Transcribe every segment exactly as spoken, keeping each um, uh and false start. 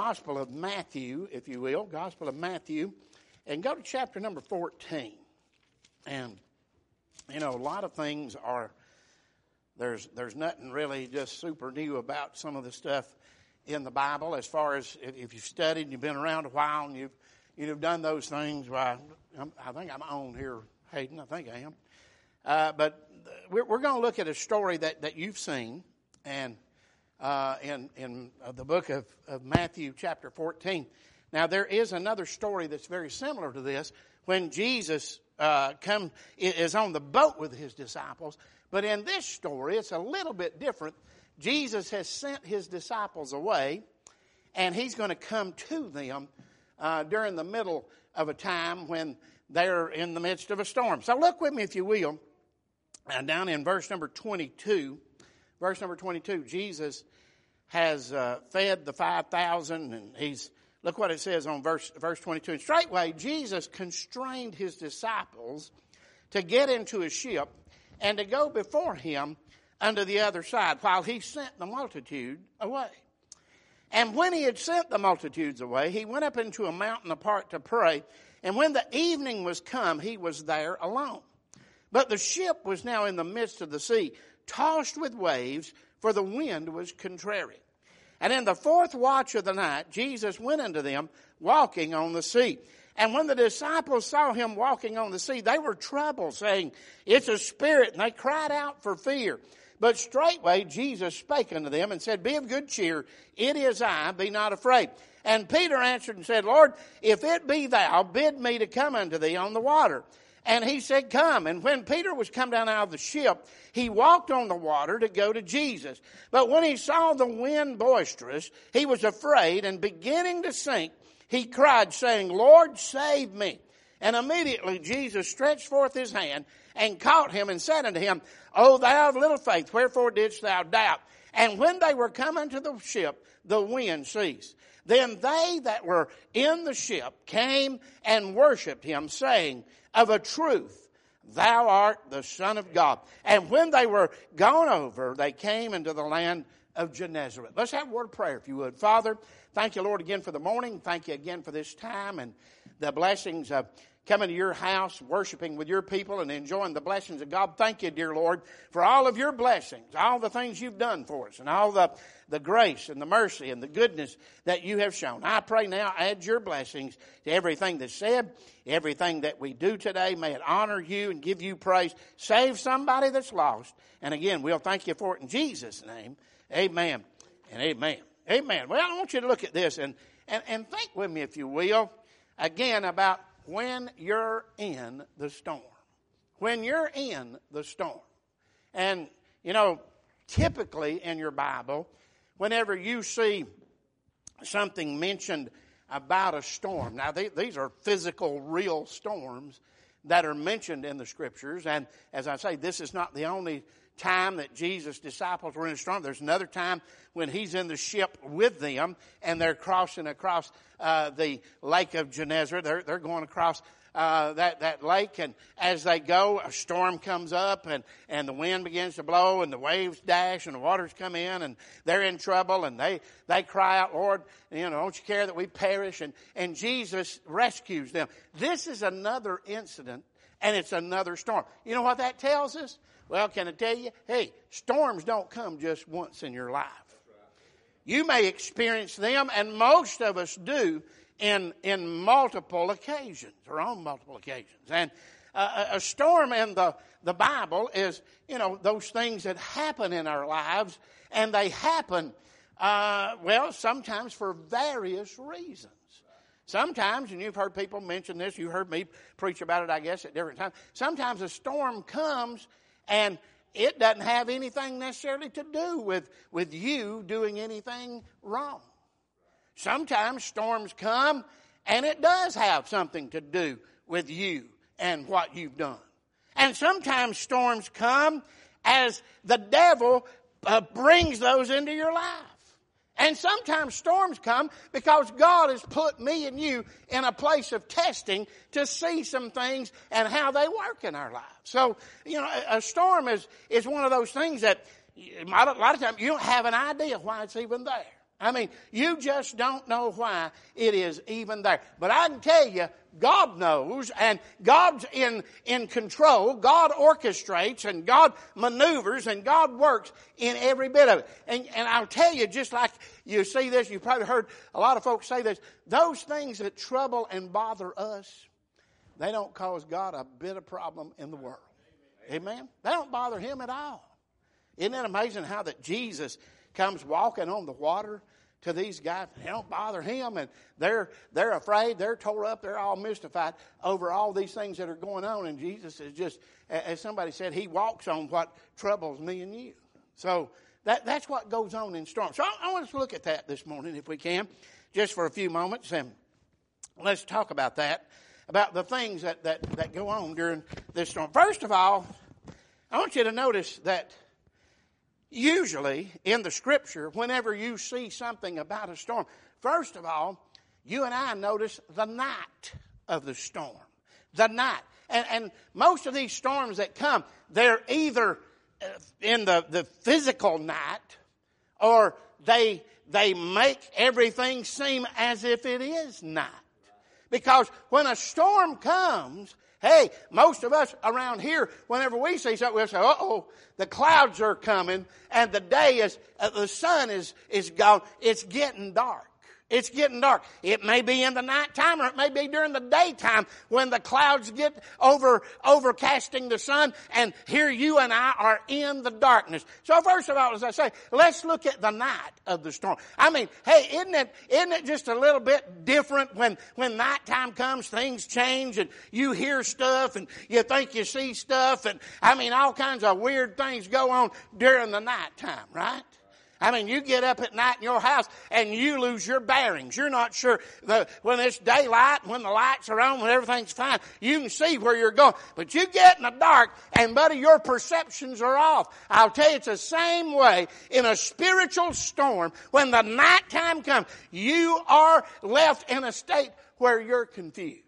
Gospel of Matthew, if you will, Gospel of Matthew, and go to chapter number fourteen. And, you know, a lot of things are, there's there's nothing really just super new about some of the stuff in the Bible as far as if, if you've studied and you've been around a while and you've, you've done those things. Well, I'm, I think I'm on here, Hayden. I think I am. Uh, but we're, we're going to look at a story that, that you've seen, and uh, in in the book of, of Matthew, chapter fourteen. Now, there is another story that's very similar to this when Jesus uh, come is on the boat with his disciples. But in this story, it's a little bit different. Jesus has sent his disciples away, and he's going to come to them uh, during the middle of a time when they're in the midst of a storm. So look with me, if you will, uh, down in verse number twenty-two. Verse number twenty-two, Jesus has uh, fed the five thousand, and he's, look what it says on verse, verse twenty-two. And straightway Jesus constrained his disciples to get into a ship and to go before him unto the other side, while he sent the multitude away. And when he had sent the multitudes away, he went up into a mountain apart to pray. And when the evening was come, he was there alone. But the ship was now in the midst of the sea, tossed with waves, for the wind was contrary. And in the fourth watch of the night, Jesus went unto them, walking on the sea. And when the disciples saw him walking on the sea, they were troubled, saying, It's a spirit. And they cried out for fear. But straightway Jesus spake unto them and said, Be of good cheer, it is I, be not afraid. And Peter answered and said, Lord, if it be thou, bid me to come unto thee on the water. And he said, Come. And when Peter was come down out of the ship, he walked on the water to go to Jesus. But when he saw the wind boisterous, he was afraid, and beginning to sink, he cried, saying, Lord, save me. And immediately Jesus stretched forth his hand and caught him and said unto him, O thou of little faith, wherefore didst thou doubt? And when they were come into the ship, the wind ceased. Then they that were in the ship came and worshipped him, saying, Of a truth, thou art the Son of God. And when they were gone over, they came into the land of Gennesaret. Let's have a word of prayer, if you would. Father, thank you, Lord, again for the morning. Thank you again for this time and the blessings of coming to your house, worshiping with your people and enjoying the blessings of God. Thank you, dear Lord, for all of your blessings, all the things you've done for us, and all the, the grace and the mercy and the goodness that you have shown. I pray now, add your blessings to everything that's said, everything that we do today. May it honor you and give you praise. Save somebody that's lost. And again, we'll thank you for it in Jesus' name. Amen and amen. Amen. Well, I want you to look at this and, and, and think with me, if you will, again about when you're in the storm. When you're in the storm. And, you know, typically in your Bible, whenever you see something mentioned about a storm, now they, these are physical, real storms that are mentioned in the Scriptures. And as I say, this is not the only time that Jesus' disciples were in a storm. There's another time when he's in the ship with them and they're crossing across uh, the lake of Gennesaret. They're, they're going across uh, that, that lake, and as they go, a storm comes up and, and the wind begins to blow and the waves dash and the waters come in and they're in trouble and they, they cry out, Lord, you know, don't you care that we perish? And, and Jesus rescues them. This is another incident and it's another storm. You know what that tells us? Well, can I tell you? Hey, storms don't come just once in your life. You may experience them, and most of us do, in, in multiple occasions, or on multiple occasions. And uh, a storm in the, the Bible is, you know, those things that happen in our lives, and they happen, uh, well, sometimes for various reasons. Sometimes, and you've heard people mention this, you heard me preach about it, I guess, at different times. Sometimes a storm comes and it doesn't have anything necessarily to do with, with you doing anything wrong. Sometimes storms come and it does have something to do with you and what you've done. And sometimes storms come as the devil uh, brings those into your life. And sometimes storms come because God has put me and you in a place of testing to see some things and how they work in our lives. So, you know, a storm is, is one of those things that a lot of times you don't have an idea why it's even there. I mean, you just don't know why it is even there. But I can tell you, God knows, and God's in, in control. God orchestrates, and God maneuvers, and God works in every bit of it. And, and I'll tell you, just like you see this, you've probably heard a lot of folks say this, those things that trouble and bother us, they don't cause God a bit of problem in the world. Amen? They don't bother Him at all. Isn't it amazing how that Jesus comes walking on the water to these guys? They don't bother Him, and they're they're afraid, they're tore up, they're all mystified over all these things that are going on. And Jesus is just, as somebody said, He walks on what troubles me and you. So that that's what goes on in storms. So I, I want us to look at that this morning, if we can, just for a few moments, and let's talk about that, about the things that that, that go on during this storm. First of all, I want you to notice that usually in the Scripture, whenever you see something about a storm, first of all, you and I notice the night of the storm. The night. And, and most of these storms that come, they're either in the, the physical night, or they, they make everything seem as if it is night. Because when a storm comes, hey, most of us around here, whenever we see something, we'll say, uh-oh, the clouds are coming, and the day is, uh, the sun is, is gone. It's getting dark. It's getting dark. It may be in the nighttime, or it may be during the daytime when the clouds get over, overcasting the sun, and here you and I are in the darkness. So first of all, as I say, let's look at the night of the storm. I mean, hey, isn't it, isn't it just a little bit different when, when nighttime comes, things change, and you hear stuff, and you think you see stuff, and I mean, all kinds of weird things go on during the nighttime, right? I mean, you get up at night in your house and you lose your bearings. You're not sure the, when it's daylight, when the lights are on, when everything's fine, you can see where you're going. But you get in the dark and, buddy, your perceptions are off. I'll tell you, it's the same way in a spiritual storm. When the nighttime comes, you are left in a state where you're confused.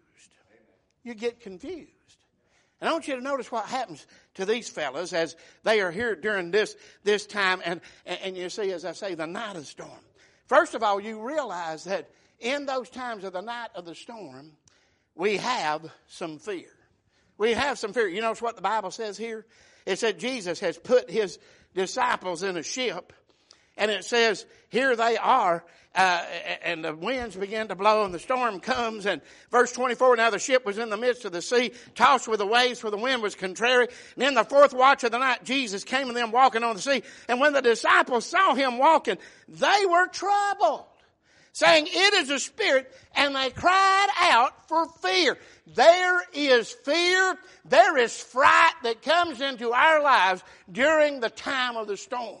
You get confused. And I want you to notice what happens to these fellas as they are here during this, this time. And, and you see, as I say, the night of the storm. First of all, you realize that in those times of the night of the storm, we have some fear. We have some fear. You notice what the Bible says here? It said Jesus has put His disciples in a ship. And it says, here they are, uh, and the winds begin to blow, and the storm comes. And verse twenty-four, now the ship was in the midst of the sea, tossed with the waves, for the wind was contrary. And in the fourth watch of the night, Jesus came to them walking on the sea. And when the disciples saw Him walking, they were troubled, saying, it is a spirit, and they cried out for fear. There is fear, there is fright that comes into our lives during the time of the storm.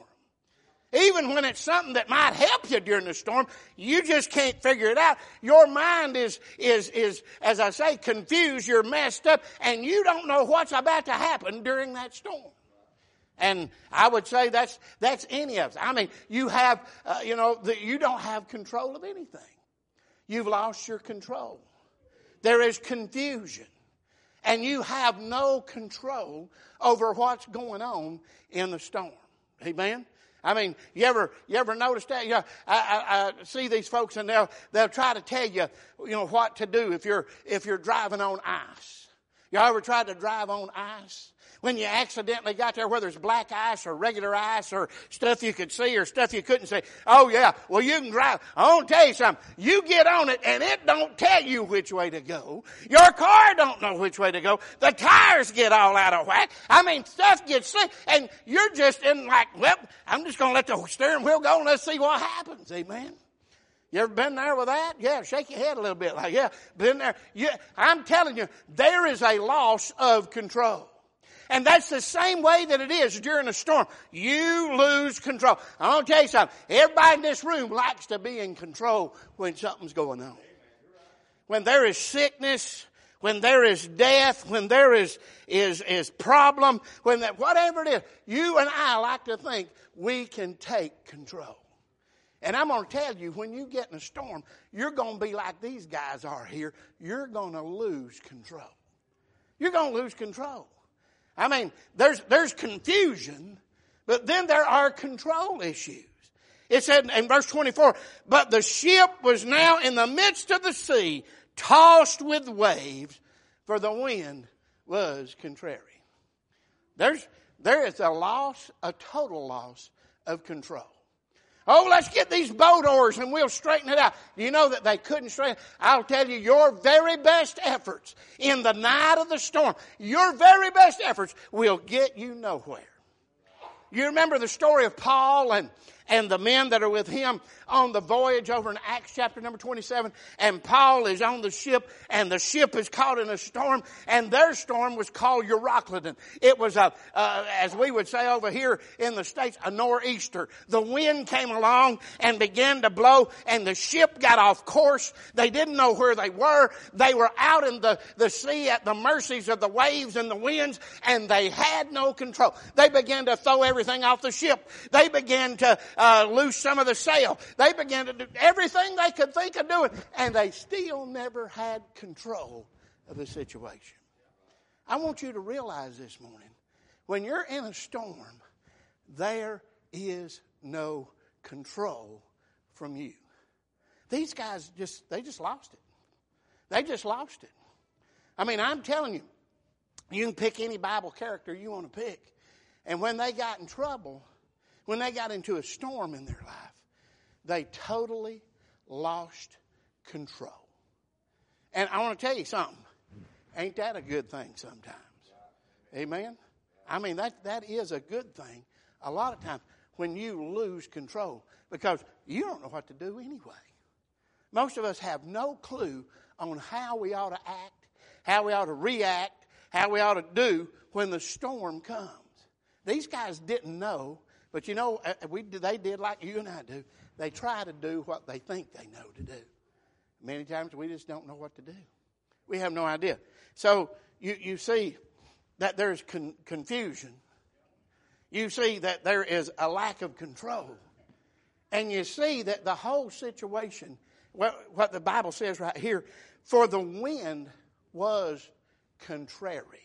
Even when it's something that might help you during the storm, you just can't figure it out. Your mind is, is, is, as I say, confused, you're messed up, and you don't know what's about to happen during that storm. And I would say that's, that's any of us. I mean, you have, uh, you know, the, you don't have control of anything. You've lost your control. There is confusion. And you have no control over what's going on in the storm. Amen? I mean, you ever you ever notice that? You know, I, I, I see these folks, and they'll they'll try to tell you, you know, what to do if you're if you're driving on ice. You ever tried to drive on ice? When you accidentally got there, whether it's black ice or regular ice or stuff you could see or stuff you couldn't see. Oh yeah, well you can drive. I want to tell you something. You get on it and it don't tell you which way to go. Your car don't know which way to go. The tires get all out of whack. I mean, stuff gets sick, and you're just in like, well, I'm just going to let the steering wheel go and let's see what happens. Amen. You ever been there with that? Yeah, shake your head a little bit like, yeah, been there. Yeah, I'm telling you, there is a loss of control. And that's the same way that it is during a storm. You lose control. I want to tell you something. Everybody in this room likes to be in control when something's going on. When there is sickness, when there is death, when there is is is problem, when that whatever it is, you and I like to think we can take control. And I'm going to tell you, when you get in a storm, you're going to be like these guys are here. You're going to lose control. You're going to lose control. I mean, there's there's confusion, but then there are control issues. It said in verse twenty-four, but the ship was now in the midst of the sea, tossed with waves, for the wind was contrary. There's, there is a loss, a total loss of control. Oh, let's get these boat oars and we'll straighten it out. Do you know that they couldn't straighten? I'll tell you, your very best efforts in the night of the storm, your very best efforts will get you nowhere. You remember the story of Paul and, and the men that are with him on the voyage over in Acts chapter number twenty-seven. And Paul is on the ship, and the ship is caught in a storm, and their storm was called Euroclydon. It was a, uh, as we would say over here in the States, a nor'easter. The wind came along and began to blow, and the ship got off course. They didn't know where they were. They were out in the, the sea at the mercies of the waves and the winds, and they had no control. They began to throw everything off the ship. They began to uh, loose some of the sail. They began to do everything they could think of doing, and they still never had control of the situation. I want you to realize this morning, when you're in a storm, there is no control from you. These guys just, they just lost it. They just lost it. I mean, I'm telling you, you can pick any Bible character you want to pick. And when they got in trouble, when they got into a storm in their life, they totally lost control. And I want to tell you something. Ain't that a good thing sometimes? Amen? I mean, that, that is a good thing a lot of times when you lose control, because you don't know what to do anyway. Most of us have no clue on how we ought to act, how we ought to react, how we ought to do when the storm comes. These guys didn't know, but you know, we they did like you and I do. They try to do what they think they know to do. Many times we just don't know what to do. We have no idea. So you, you see that there's con- confusion. You see that there is a lack of control. And you see that the whole situation, what, what the Bible says right here, for the wind was contrary.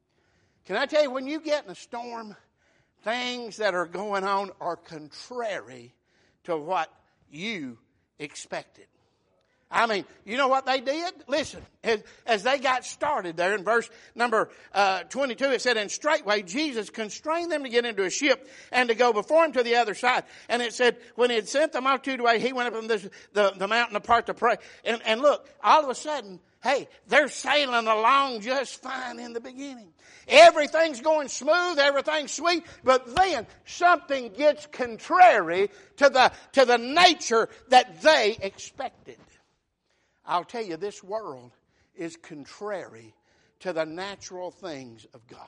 Can I tell you, when you get in a storm, things that are going on are contrary to what you expected. I mean, you know what they did? Listen, as, as they got started there in verse number uh, twenty-two, it said, and straightway Jesus constrained them to get into a ship and to go before him to the other side. And it said, when he had sent the multitude away, he went up on this, the, the mountain apart to pray. And, and look, all of a sudden, hey, they're sailing along just fine in the beginning. Everything's going smooth, everything's sweet, but then something gets contrary to the, to the nature that they expected. I'll tell you, this world is contrary to the natural things of God.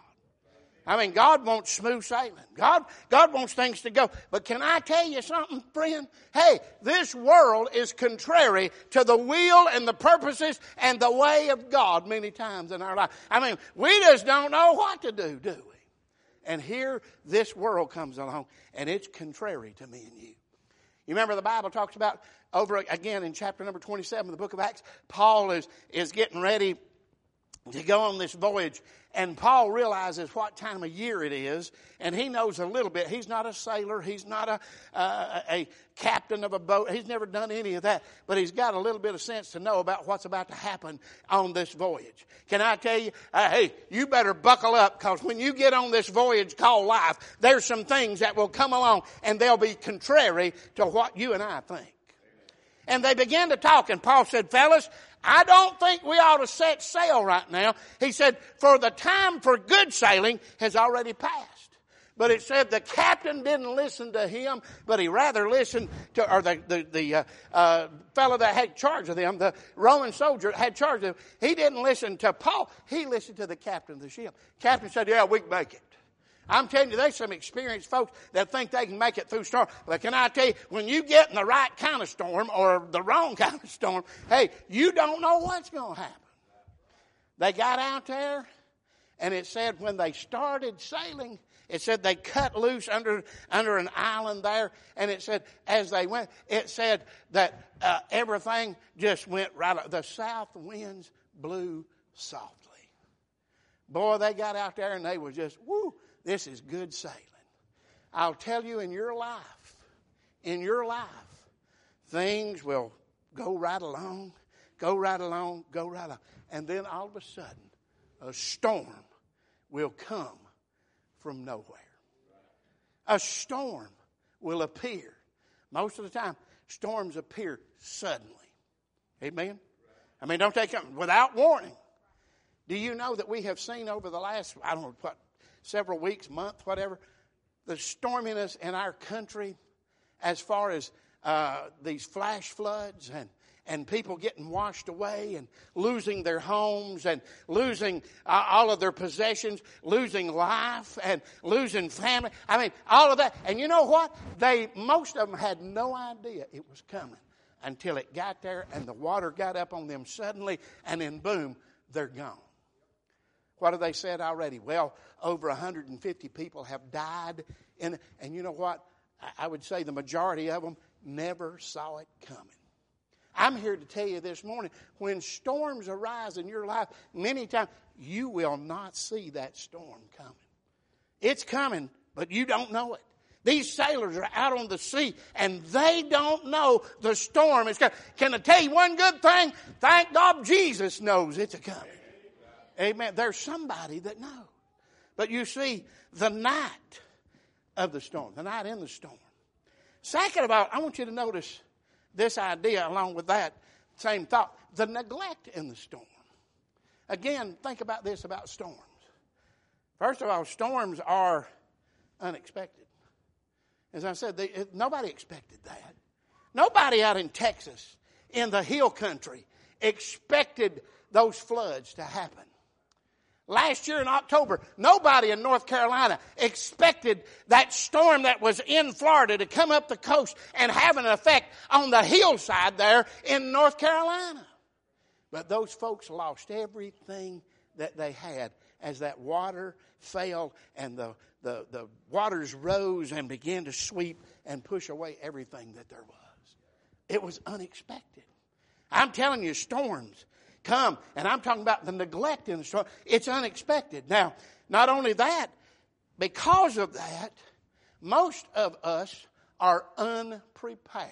I mean, God wants smooth sailing. God, God wants things to go. But can I tell you something, friend? Hey, this world is contrary to the will and the purposes and the way of God many times in our life. I mean, we just don't know what to do, do we? And here this world comes along, and it's contrary to me and you. You remember the Bible talks about, over again in chapter number twenty-seven of the book of Acts, Paul is, is getting ready to go on this voyage. And Paul realizes what time of year it is, and he knows a little bit. He's not a sailor. He's not a, uh, a captain of a boat. He's never done any of that. But he's got a little bit of sense to know about what's about to happen on this voyage. Can I tell you, uh, hey, you better buckle up, because when you get on this voyage called life, there's some things that will come along, and they'll be contrary to what you and I think. And they began to talk, and Paul said, fellas, I don't think we ought to set sail right now. He said, for the time for good sailing has already passed. But it said the captain didn't listen to him, but he rather listened to, or the, the, the uh, uh, fellow that had charge of them, the Roman soldier that had charge of them, he didn't listen to Paul. He listened to the captain of the ship. Captain said, yeah, we can make it. I'm telling you, there's some experienced folks that think they can make it through storm. But can I tell you, when you get in the right kind of storm or the wrong kind of storm, hey, you don't know what's going to happen. They got out there, and it said when they started sailing, it said they cut loose under under an island there, and it said as they went, it said that uh, everything just went right up. The south winds blew softly. Boy, they got out there, and they were just, woo, this is good sailing. I'll tell you, in your life, in your life, things will go right along, go right along, go right along. And then all of a sudden, a storm will come from nowhere. A storm will appear. Most of the time, storms appear suddenly. Amen? I mean, don't they come without warning? Do you know that we have seen over the last, I don't know, what, several weeks, month, whatever, the storminess in our country as far as uh, these flash floods and, and people getting washed away and losing their homes and losing uh, all of their possessions, losing life and losing family. I mean, all of that. And you know what? They, most of them had no idea it was coming until it got there and the water got up on them suddenly, and then boom, they're gone. What have they said already? Well, over one hundred fifty people have died. In, and you know what? I would say the majority of them never saw it coming. I'm here to tell you this morning, when storms arise in your life, many times you will not see that storm coming. It's coming, but you don't know it. These sailors are out on the sea, and they don't know the storm is coming. Can I tell you one good thing? Thank God Jesus knows it's a coming. Amen. There's somebody that knows. But you see, the night of the storm, the night in the storm. Second of all, I want you to notice this idea along with that same thought. The neglect in the storm. Again, think about this about storms. First of all, storms are unexpected. As I said, they, nobody expected that. Nobody out in Texas, in the hill country, expected those floods to happen. Last year in October, nobody in North Carolina expected that storm that was in Florida to come up the coast and have an effect on the hillside there in North Carolina. But those folks lost everything that they had as that water fell and the, the, the waters rose and began to sweep and push away everything that there was. It was unexpected. I'm telling you, storms come, and I'm talking about the neglect in the storm. It's unexpected. Now, not only that, because of that, most of us are unprepared.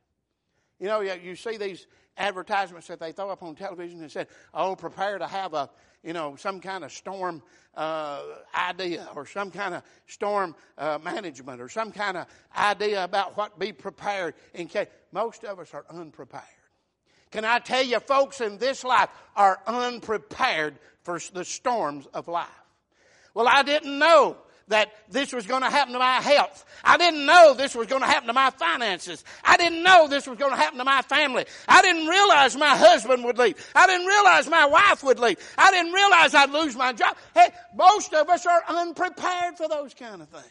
You know, you see these advertisements that they throw up on television and said, oh, prepare to have a, you know, some kind of storm uh, idea or some kind of storm uh, management or some kind of idea about what be prepared in case. Most of us are unprepared. Can I tell you, folks in this life are unprepared for the storms of life. Well, I didn't know that this was going to happen to my health. I didn't know this was going to happen to my finances. I didn't know this was going to happen to my family. I didn't realize my husband would leave. I didn't realize my wife would leave. I didn't realize I'd lose my job. Hey, most of us are unprepared for those kind of things.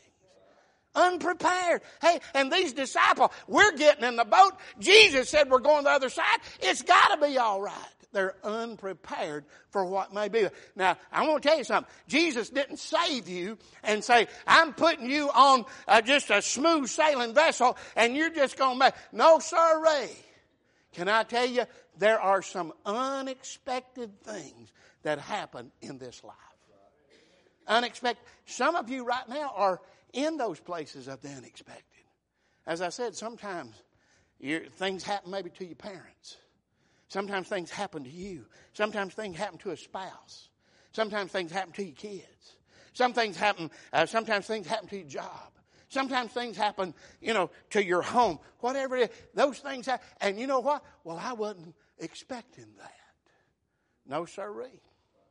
Unprepared. Hey, and these disciples, we're getting in the boat. Jesus said we're going the other side. It's got to be all right. They're unprepared for what may be. Now, I want to tell you something. Jesus didn't save you and say, I'm putting you on uh, just a smooth sailing vessel and you're just going to make. No, sirree. Can I tell you, there are some unexpected things that happen in this life. Unexpected. Some of you right now are in those places of the unexpected. As I said, sometimes things happen maybe to your parents. Sometimes things happen to you. Sometimes things happen to a spouse. Sometimes things happen to your kids. Some things happen, uh, sometimes things happen to your job. Sometimes things happen, you know, to your home. Whatever it is, those things happen. And you know what? Well, I wasn't expecting that. No, sirree.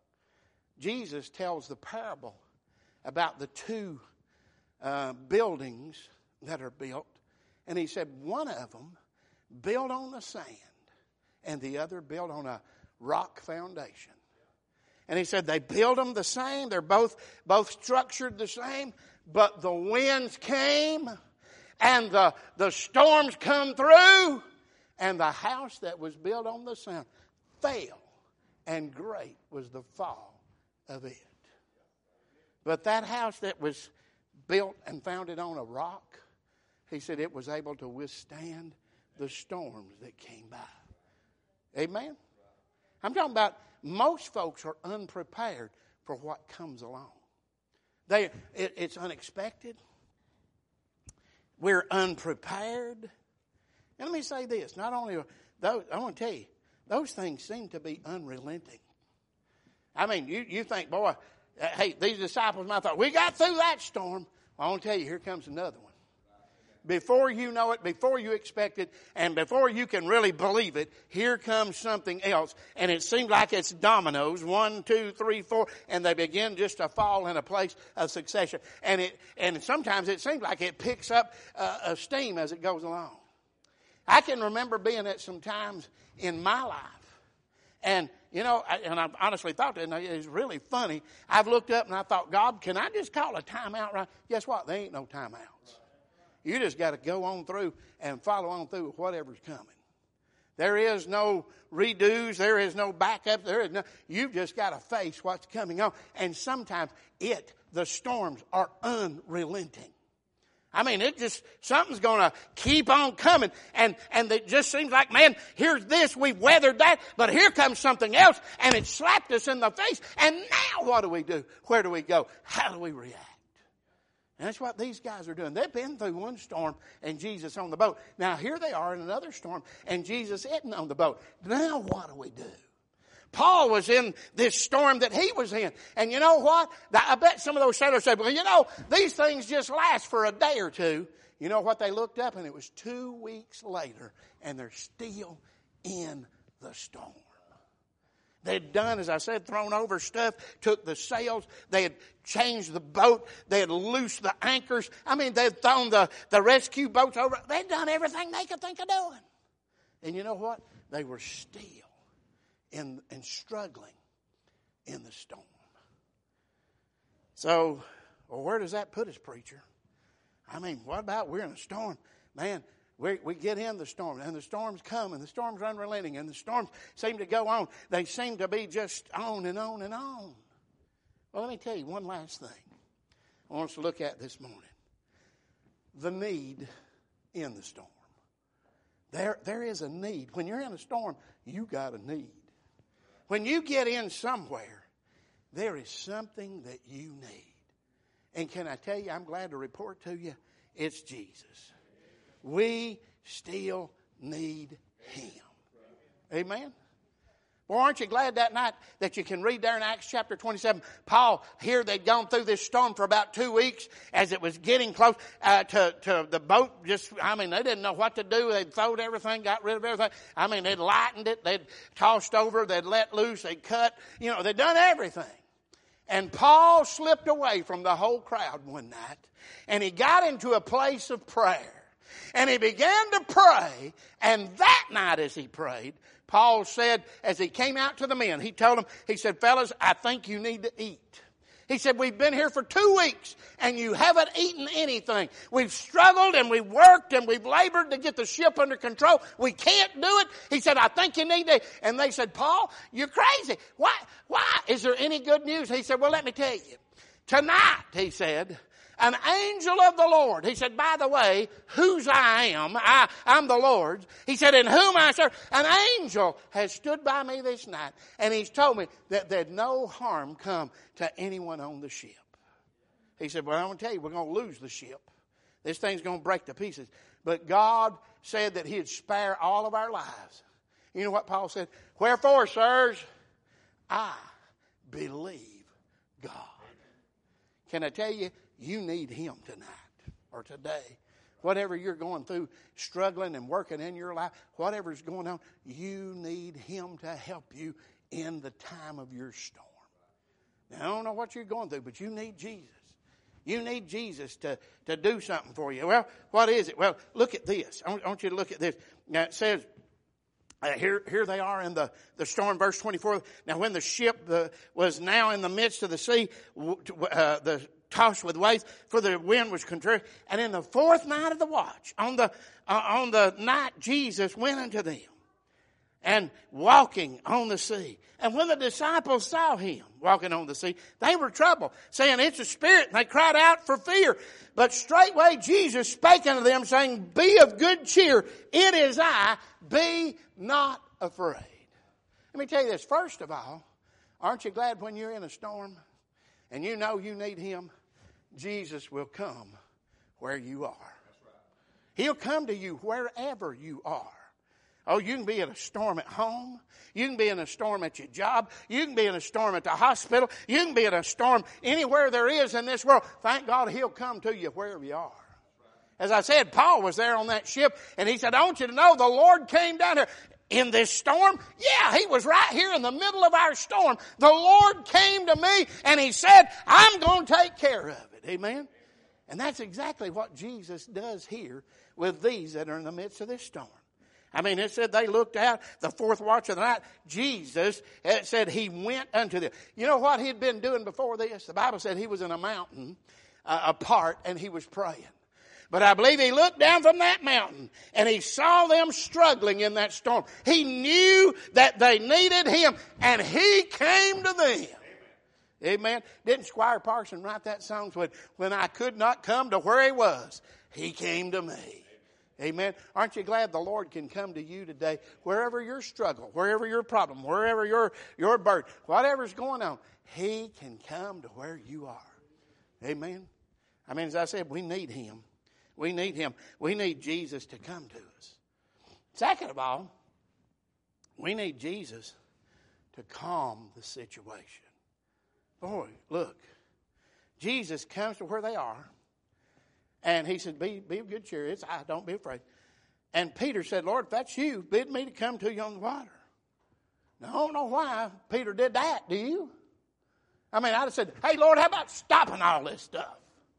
Jesus tells the parable about the two uh, buildings that are built. And he said one of them built on the sand and the other built on a rock foundation. And he said they build them the same. They're both, both structured the same. But the winds came and the, the storms come through. And the house that was built on the sand fell. And great was the fall of it. But that house that was built and founded on a rock, he said it was able to withstand the storms that came by. Amen? I'm talking about most folks are unprepared for what comes along. They, it, it's unexpected. we're unprepared. And let me say this, not only are those, I want to tell you, those things seem to be unrelenting. I mean, you, you think, boy, hey, these disciples might have thought, we got through that storm. Well, I want to tell you, here comes another one. Before you know it, before you expect it, and before you can really believe it, here comes something else. And it seems like it's dominoes, one, two, three, four, and they begin just to fall in a place of succession. And it, and sometimes it seems like it picks up uh, a steam as it goes along. I can remember being at some times in my life, and you know, I, and I've honestly thought that, and it's really funny. I've looked up and I thought, God, can I just call a timeout right? Guess what? There ain't no timeouts. You just got to go on through and follow on through with whatever's coming. There is no redos. There is no backup. There is no. You've just got to face what's coming on. And sometimes it, the storms, are unrelenting. I mean, it just, something's going to keep on coming. And, and it just seems like, man, here's this, we've weathered that, but here comes something else, and it slapped us in the face. And now what do we do? Where do we go? How do we react? And that's what these guys are doing. They've been through one storm and Jesus on the boat. Now here they are in another storm and Jesus isn't on the boat. Now what do we do? Paul was in this storm that he was in. And you know what? I bet some of those sailors said, well, you know, these things just last for a day or two. You know what? They looked up and it was two weeks later and they're still in the storm. They'd done, as I said, thrown over stuff, took the sails, they had changed the boat, they had loosed the anchors. I mean, they'd thrown the, the rescue boats over. They'd done everything they could think of doing. And you know what? They were still in and struggling in the storm. So, well, where does that put us, preacher? I mean, what about we're in a storm? Man, We, we get in the storm, and the storms come, and the storms are unrelenting, and the storms seem to go on. They seem to be just on and on and on. Well, let me tell you one last thing I want us to look at this morning. The need in the storm. There, there is a need. When you're in a storm, you got a need. When you get in somewhere, there is something that you need. And can I tell you, I'm glad to report to you, it's Jesus. We still need Him. Amen? Well, aren't you glad that night that you can read there in Acts chapter twenty-seven? Paul, here they'd gone through this storm for about two weeks as it was getting close uh, to, to the boat. Just, I mean, they didn't know what to do. They'd thrown everything, got rid of everything. I mean, they'd lightened it. They'd tossed over. They'd let loose. They'd cut. You know, they'd done everything. And Paul slipped away from the whole crowd one night, and he got into a place of prayer. And he began to pray, and that night as he prayed, Paul said, as he came out to the men, he told them, he said, fellas, I think you need to eat. He said, we've been here for two weeks, and you haven't eaten anything. We've struggled, and we've worked, and we've labored to get the ship under control. We can't do it. He said, I think you need to. And they said, Paul, you're crazy. Why? Why? Is there any good news? He said, well, let me tell you. Tonight, he said, an angel of the Lord. He said, by the way, whose I am, I, I'm the Lord's. He said, in whom I serve. An angel has stood by me this night, and he's told me that there'd no harm come to anyone on the ship. He said, well, I'm going to tell you, we're going to lose the ship. This thing's going to break to pieces. But God said that He'd spare all of our lives. You know what Paul said? Wherefore, sirs, I believe God. Can I tell you? You need Him tonight or today. Whatever you're going through, struggling and working in your life, whatever's going on, you need Him to help you in the time of your storm. Now, I don't know what you're going through, but you need Jesus. You need Jesus to, to do something for you. Well, what is it? Well, look at this. I want, I want you to look at this. Now, it says, Uh, here, here they are in the, the storm, verse twenty-four. Now, when the ship uh, was now in the midst of the sea, uh, the tossed with waves, for the wind was contrary. And in the fourth night of the watch, on the uh, on the night Jesus went unto them, and walking on the sea. And when the disciples saw Him walking on the sea, they were troubled, saying, it's a spirit. And they cried out for fear. But straightway Jesus spake unto them, saying, be of good cheer. It is I. Be not afraid. Let me tell you this. First of all, aren't you glad when you're in a storm and you know you need Him? Jesus will come where you are. He'll come to you wherever you are. Oh, you can be in a storm at home. You can be in a storm at your job. You can be in a storm at the hospital. You can be in a storm anywhere there is in this world. Thank God He'll come to you wherever you are. As I said, Paul was there on that ship, and he said, I want you to know the Lord came down here. In this storm? Yeah, He was right here in the middle of our storm. The Lord came to me and He said, I'm going to take care of it. Amen? And that's exactly what Jesus does here with these that are in the midst of this storm. I mean, it said they looked out the fourth watch of the night. Jesus, it said He went unto them. You know what He'd been doing before this? The Bible said He was in a mountain uh, apart and He was praying. But I believe He looked down from that mountain and He saw them struggling in that storm. He knew that they needed Him and He came to them. Amen. Amen. Didn't Squire Parson write that song? When, when I could not come to where He was, He came to me. Amen. Aren't you glad the Lord can come to you today? Wherever your struggle, wherever your problem, wherever your, your burden, whatever's going on, He can come to where you are. Amen. I mean, as I said, we need Him. We need Him. We need Jesus to come to us. Second of all, we need Jesus to calm the situation. Boy, look. Jesus comes to where they are. And He said, be, be of good cheer. It's I. Don't be afraid. And Peter said, Lord, if that's you, bid me to come to you on the water. Now, I don't know why Peter did that, do you? I mean, I'd have said, hey, Lord, how about stopping all this stuff?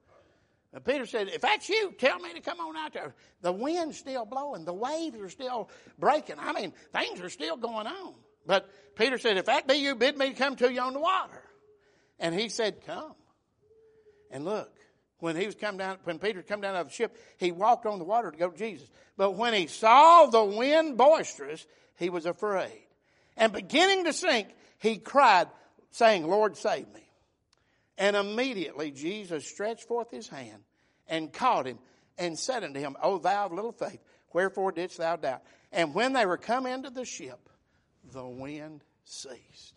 And Peter said, if that's you, tell me to come on out there. The wind's still blowing. The waves are still breaking. I mean, things are still going on. But Peter said, if that be you, bid me to come to you on the water. And He said, come. And look, when he was come down, when Peter come down out of the ship, he walked on the water to go to Jesus. But when he saw the wind boisterous, he was afraid. And beginning to sink, he cried, saying, Lord, save me. And immediately Jesus stretched forth His hand and caught him and said unto him, O thou of little faith, wherefore didst thou doubt? And when they were come into the ship, the wind ceased.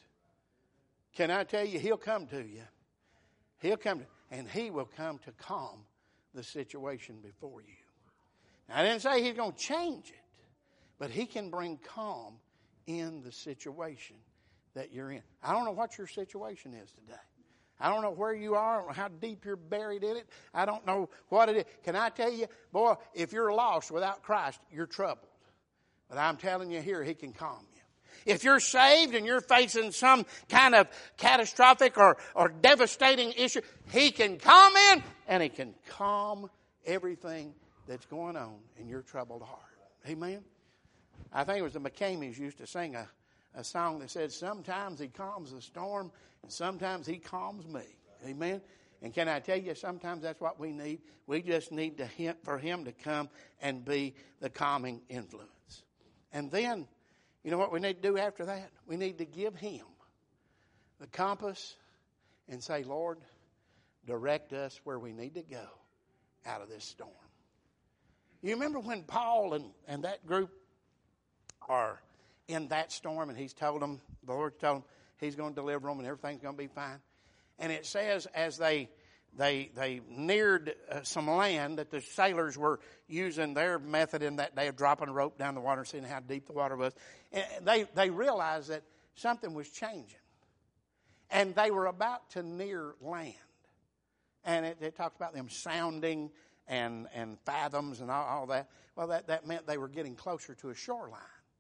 Can I tell you, He'll come to you. He'll come to and He will come to calm the situation before you. Now, I didn't say He's going to change it, but He can bring calm in the situation that you're in. I don't know what your situation is today. I don't know where you are. I don't know how deep you're buried in it. I don't know what it is. Can I tell you, boy, if you're lost without Christ, you're troubled. But I'm telling you here, He can calm you. If you're saved and you're facing some kind of catastrophic or, or devastating issue, He can come in and He can calm everything that's going on in your troubled heart. Amen? I think it was the McCameys used to sing a, a song that said, sometimes He calms the storm and sometimes He calms me. Amen? And can I tell you, sometimes that's what we need. We just need to hint for Him to come and be the calming influence. And then, you know what we need to do after that? We need to give Him the compass and say, Lord, direct us where we need to go out of this storm. You remember when Paul and, and that group are in that storm and he's told them, the Lord told them He's going to deliver them and everything's going to be fine. And it says as they they they neared uh, some land that the sailors were using their method in that day of dropping a rope down the water and seeing how deep the water was. And they, they realized that something was changing. And they were about to near land. And it, it talks about them sounding and, and fathoms and all, all that. Well, that, that meant they were getting closer to a shoreline.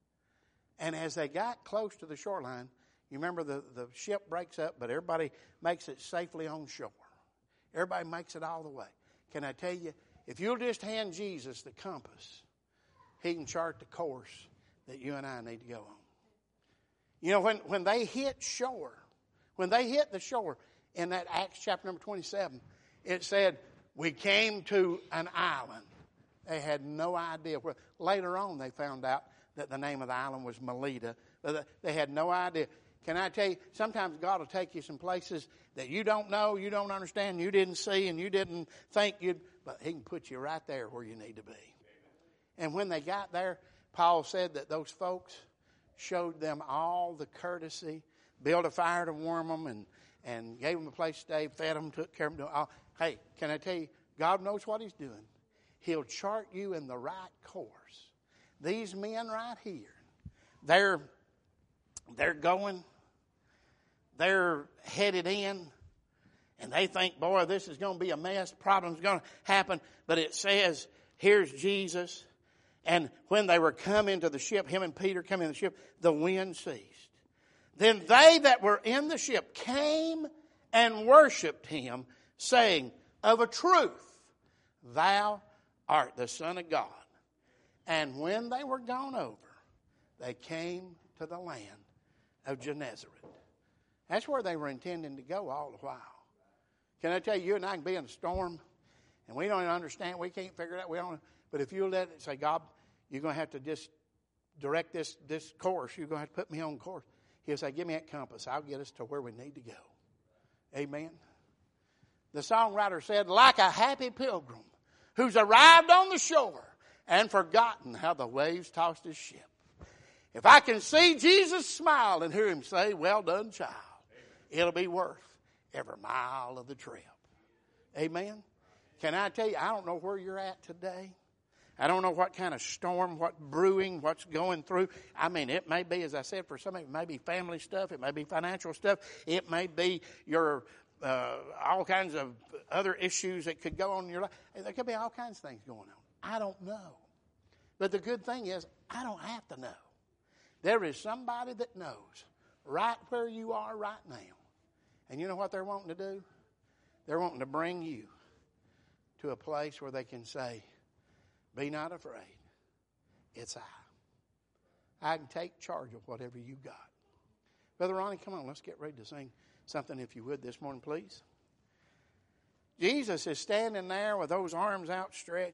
And as they got close to the shoreline, you remember the, the ship breaks up, but everybody makes it safely on shore. Everybody makes it all the way. Can I tell you, if you'll just hand Jesus the compass, He can chart the course that you and I need to go on. You know, when, when they hit shore, when they hit the shore in that Acts chapter number twenty-seven, it said, we came to an island. They had no idea where. Later on, they found out that the name of the island was Melita. But they had no idea. Can I tell you, sometimes God will take you some places that you don't know, you don't understand, you didn't see, and you didn't think you'd, but He can put you right there where you need to be. And when they got there, Paul said that those folks showed them all the courtesy, built a fire to warm them, and, and gave them a place to stay, fed them, took care of them. All. Hey, can I tell you, God knows what He's doing. He'll chart you in the right course. These men right here, they're, they're going, they're headed in, and they think, boy, this is going to be a mess. Problem's going to happen. But it says, here's Jesus. And when they were coming to the ship, him and Peter come in the ship, the wind ceased. Then they that were in the ship came and worshipped him, saying, of a truth, thou art the Son of God. And when they were gone over, they came to the land of Gennesaret. That's where they were intending to go all the while. Can I tell you, you and I can be in a storm, and we don't even understand. We can't figure it out. We don't. But if you let it say, God, you're going to have to just direct this, this course. You're going to have to put me on course. He'll say, give me that compass. I'll get us to where we need to go. Amen. The songwriter said, like a happy pilgrim who's arrived on the shore and forgotten how the waves tossed his ship. If I can see Jesus smile and hear him say, well done, child, it'll be worth every mile of the trip. Amen. Can I tell you, I don't know where you're at today. I don't know what kind of storm, what brewing, what's going through. I mean, it may be, as I said, for some, it may be family stuff. It may be financial stuff. It may be your uh, all kinds of other issues that could go on in your life. There could be all kinds of things going on. I don't know. But the good thing is, I don't have to know. There is somebody that knows right where you are right now. And you know what they're wanting to do? They're wanting to bring you to a place where they can say, be not afraid. It's I. I can take charge of whatever you got. Brother Ronnie, come on, let's get ready to sing something, if you would, this morning, please. Jesus is standing there with those arms outstretched.